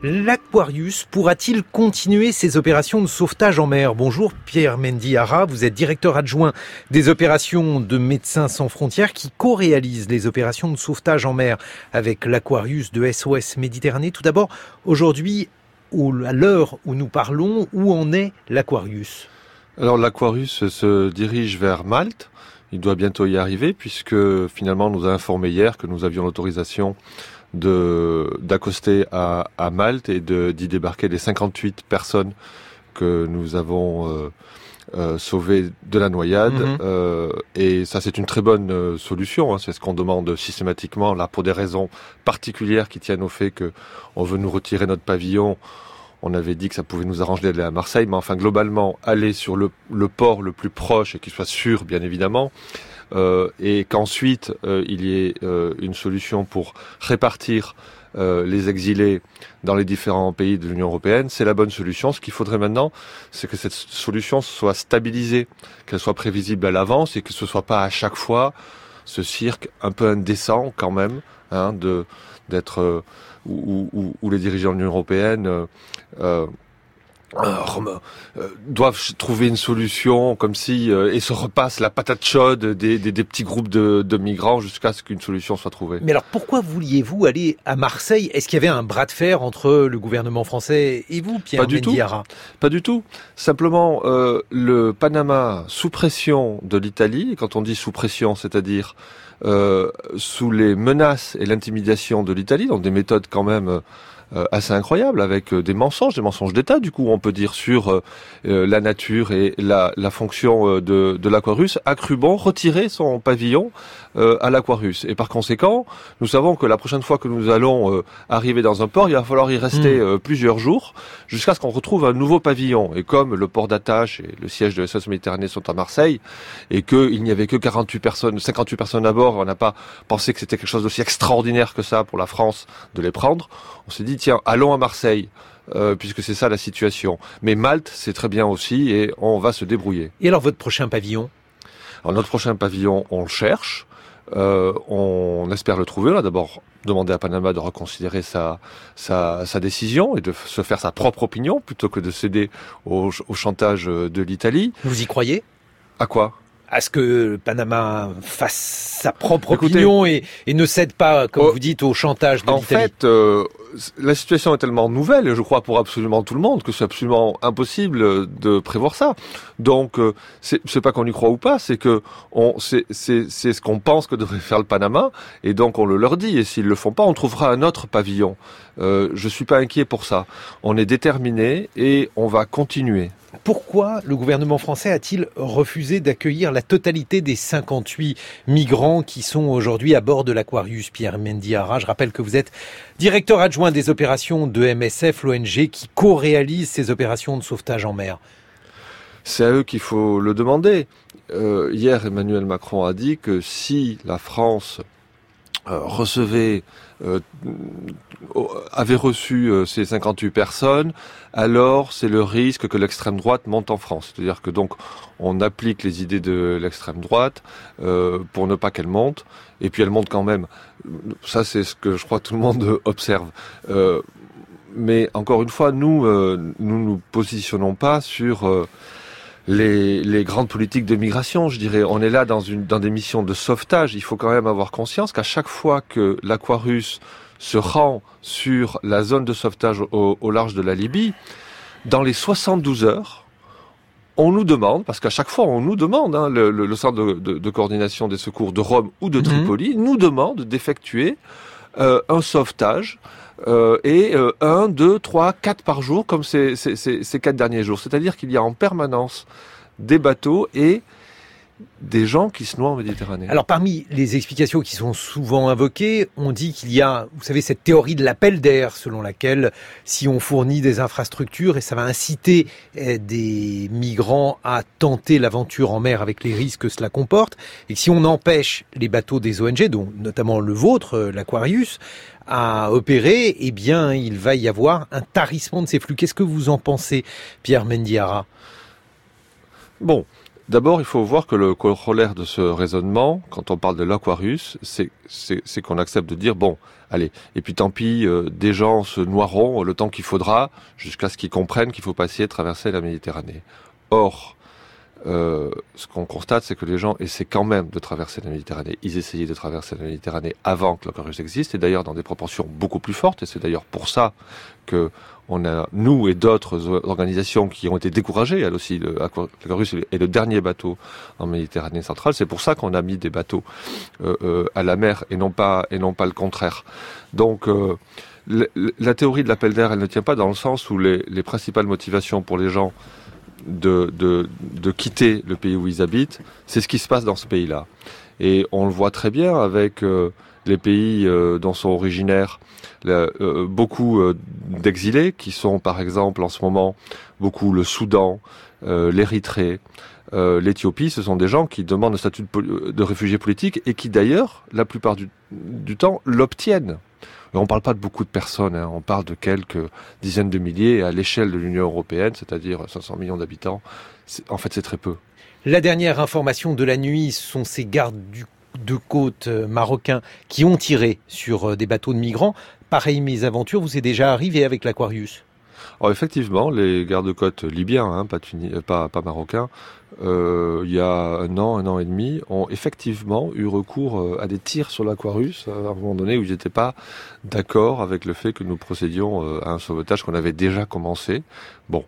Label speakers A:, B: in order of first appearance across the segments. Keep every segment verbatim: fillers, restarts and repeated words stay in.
A: L'Aquarius pourra-t-il continuer ses opérations de sauvetage en mer ? Bonjour Pierre Mendy-Hara, vous êtes directeur adjoint des opérations de Médecins sans frontières qui co-réalisent les opérations de sauvetage en mer avec l'Aquarius de S O S Méditerranée. Tout d'abord, aujourd'hui, à l'heure où nous parlons, où en est l'Aquarius ?
B: Alors l'Aquarius se dirige vers Malte. Il doit bientôt y arriver puisque finalement on nous a informé hier que nous avions l'autorisation de d'accoster à, à Malte et de d'y débarquer les cinquante-huit personnes que nous avons euh, euh, sauvées de la noyade. Mmh. Euh, et ça c'est une très bonne euh, solution. Hein. C'est ce qu'on demande systématiquement là pour des raisons particulières qui tiennent au fait que on veut nous retirer notre pavillon. On avait dit que ça pouvait nous arranger d'aller à Marseille, mais enfin globalement aller sur le, le port le plus proche et qu'il soit sûr, bien évidemment, euh, et qu'ensuite euh, il y ait euh, une solution pour répartir euh, les exilés dans les différents pays de l'Union européenne, c'est la bonne solution. Ce qu'il faudrait maintenant, c'est que cette solution soit stabilisée, qu'elle soit prévisible à l'avance et que ce soit pas à chaque fois ce cirque un peu indécent quand même, hein, de d'être euh, où, où, où les dirigeants de l'Union européenne euh, euh, euh, doivent trouver une solution comme si euh, et se repassent la patate chaude des, des, des petits groupes de, de migrants jusqu'à ce qu'une solution soit trouvée.
A: Mais alors pourquoi vouliez-vous aller à Marseille ? Est-ce qu'il y avait un bras de fer entre le gouvernement français et vous, Pierre Mendy-Hara ?
B: Pas du tout. Simplement, euh, le Panama sous pression de l'Italie, et quand on dit sous pression, c'est-à-dire euh, sous les menaces et l'intimidation de l'Italie, donc des méthodes quand même Euh, assez incroyable, avec euh, des mensonges, des mensonges d'État, du coup, on peut dire, sur euh, euh, la nature et la, la fonction euh, de, de l'Aquarius, a cru bon retirer son pavillon euh, à l'Aquarius. Et par conséquent, nous savons que la prochaine fois que nous allons euh, arriver dans un port, il va falloir y rester mmh. euh, plusieurs jours, jusqu'à ce qu'on retrouve un nouveau pavillon. Et comme le port d'attache et le siège de S O S Méditerranée sont à Marseille, et qu'il n'y avait que quarante-huit personnes, cinquante-huit personnes à bord, on n'a pas pensé que c'était quelque chose d'aussi extraordinaire que ça pour la France de les prendre, on s'est dit, tiens, allons à Marseille, euh, puisque c'est ça la situation. Mais Malte, c'est très bien aussi, et on va se débrouiller.
A: Et alors, votre prochain pavillon ?
B: Alors, notre prochain pavillon, on le cherche. Euh, on espère le trouver. On a d'abord demandé à Panama de reconsidérer sa, sa, sa décision et de se faire sa propre opinion, plutôt que de céder au, au chantage de l'Italie.
A: Vous y croyez ?
B: À quoi ?
A: À ce que Panama fasse sa propre Écoutez, opinion et, et ne cède pas, comme oh, vous dites, au chantage de
B: en
A: l'Italie.
B: En fait, euh, la situation est tellement nouvelle, je crois, pour absolument tout le monde, que c'est absolument impossible de prévoir ça. Donc, euh, c'est, c'est pas qu'on y croit ou pas, c'est que on, c'est, c'est, c'est ce qu'on pense que devrait faire le Panama, et donc on le leur dit. Et s'ils le font pas, on trouvera un autre pavillon. Euh, je suis pas inquiet pour ça. On est déterminé et on va continuer.
A: Pourquoi le gouvernement français a-t-il refusé d'accueillir la totalité des cinquante-huit migrants qui sont aujourd'hui à bord de l'Aquarius, Pierre Mendy-Hara ? Je rappelle que vous êtes directeur adjoint des opérations de M S F, l'O N G, qui co-réalise ces opérations de sauvetage en mer.
B: C'est à eux qu'il faut le demander. Euh, hier, Emmanuel Macron a dit que si la France euh, recevait Euh, avait reçu euh, ces cinquante-huit personnes, alors c'est le risque que l'extrême droite monte en France. C'est-à-dire que donc on applique les idées de l'extrême droite euh, pour ne pas qu'elle monte, et puis elle monte quand même. Ça c'est ce que je crois que tout le monde observe. Euh, mais encore une fois, nous euh, nous nous positionnons pas sur euh, Les, les grandes politiques de migration, je dirais. On est là dans, une, dans des missions de sauvetage. Il faut quand même avoir conscience qu'à chaque fois que l'Aquarius se rend sur la zone de sauvetage au, au large de la Libye, dans les soixante-douze heures, on nous demande, parce qu'à chaque fois on nous demande, hein, le, le, le centre de, de, de coordination des secours de Rome ou de Tripoli, mmh. nous demande d'effectuer euh, un sauvetage Euh, et euh, un, deux, trois, quatre par jour, comme ces, ces, ces, ces quatre derniers jours. C'est-à-dire qu'il y a en permanence des bateaux et des gens qui se noient en Méditerranée.
A: Alors parmi les explications qui sont souvent invoquées, on dit qu'il y a, vous savez, cette théorie de l'appel d'air selon laquelle si on fournit des infrastructures et ça va inciter des migrants à tenter l'aventure en mer avec les risques que cela comporte, et que si on empêche les bateaux des O N G, dont notamment le vôtre, l'Aquarius, à opérer, eh bien il va y avoir un tarissement de ces flux. Qu'est-ce que vous en pensez, Pierre Mendy-Hara ?
B: Bon. D'abord, il faut voir que le corollaire de ce raisonnement, quand on parle de l'Aquarius, c'est, c'est, c'est qu'on accepte de dire, bon, allez, et puis tant pis, euh, des gens se noieront le temps qu'il faudra, jusqu'à ce qu'ils comprennent qu'il faut pas essayer de traverser la Méditerranée. Or, euh, ce qu'on constate, c'est que les gens essaient quand même de traverser la Méditerranée. Ils essayaient de traverser la Méditerranée avant que l'Aquarius existe, et d'ailleurs dans des proportions beaucoup plus fortes, et c'est d'ailleurs pour ça que on a, nous et d'autres organisations qui ont été découragées, elles aussi, l'Aquarius est le dernier bateau en Méditerranée centrale, c'est pour ça qu'on a mis des bateaux euh, euh, à la mer et non pas, et non pas le contraire. Donc, euh, le, la théorie de l'appel d'air, elle ne tient pas dans le sens où les, les principales motivations pour les gens de, de, de quitter le pays où ils habitent, c'est ce qui se passe dans ce pays-là. Et on le voit très bien avec euh, les pays euh, dont sont originaires là, euh, beaucoup euh, d'exilés, qui sont par exemple en ce moment beaucoup le Soudan, euh, l'Érythrée, euh, l'Éthiopie. Ce sont des gens qui demandent le statut de, de réfugiés politiques et qui d'ailleurs, la plupart du, du temps, l'obtiennent. Et on ne parle pas de beaucoup de personnes, hein, on parle de quelques dizaines de milliers à l'échelle de l'Union européenne, c'est-à-dire cinq cents millions d'habitants. C'est, en fait, c'est très peu.
A: La dernière information de la nuit sont ces gardes du, de côte marocains qui ont tiré sur des bateaux de migrants. Pareille mésaventure vous est déjà arrivée avec l'Aquarius?
B: Alors effectivement, les gardes-côtes libyens, hein, pas, Tuni- pas, pas marocains, euh, il y a un an, un an et demi, ont effectivement eu recours à des tirs sur l'Aquarius à un moment donné où ils n'étaient pas d'accord avec le fait que nous procédions à un sauvetage qu'on avait déjà commencé. Bon.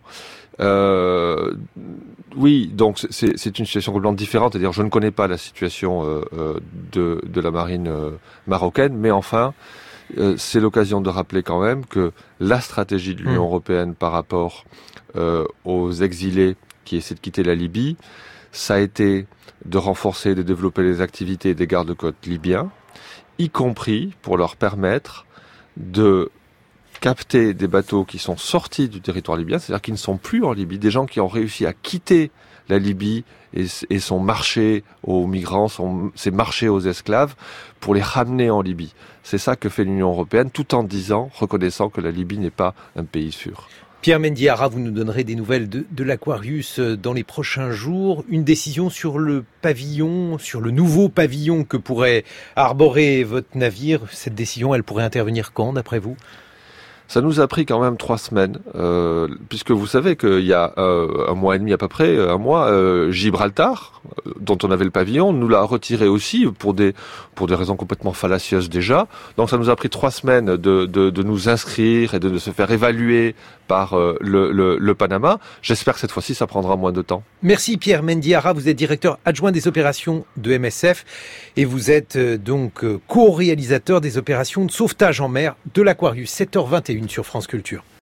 B: Euh, oui, donc c'est, c'est une situation complètement différente. C'est-à-dire, je ne connais pas la situation euh, de, de la marine euh, marocaine, mais enfin, euh, c'est l'occasion de rappeler quand même que la stratégie de l'Union mmh. européenne par rapport euh, aux exilés qui essaient de quitter la Libye, ça a été de renforcer et de développer les activités des gardes-côtes libyens, y compris pour leur permettre de capter des bateaux qui sont sortis du territoire libyen, c'est-à-dire qui ne sont plus en Libye, des gens qui ont réussi à quitter la Libye et, et sont marchés aux migrants, sont, c'est marchés aux esclaves pour les ramener en Libye. C'est ça que fait l'Union européenne, tout en disant, reconnaissant que la Libye n'est pas un pays sûr.
A: Pierre Mendiara, vous nous donnerez des nouvelles de, de l'Aquarius dans les prochains jours. Une décision sur le pavillon, sur le nouveau pavillon que pourrait arborer votre navire. Cette décision, elle pourrait intervenir quand, d'après vous ?
B: Ça nous a pris quand même trois semaines, euh, puisque vous savez qu'il y a euh, un mois et demi à peu près, un mois, euh, Gibraltar, euh, dont on avait le pavillon, nous l'a retiré aussi pour des pour des raisons complètement fallacieuses déjà. Donc ça nous a pris trois semaines de de, de nous inscrire et de, de se faire évaluer par euh, le, le le Panama. J'espère que cette fois-ci ça prendra moins de temps.
A: Merci Pierre Mendiara, vous êtes directeur adjoint des opérations de M S F et vous êtes euh, donc euh, co-réalisateur des opérations de sauvetage en mer de l'Aquarius. sept heures vingt et une sur France Culture.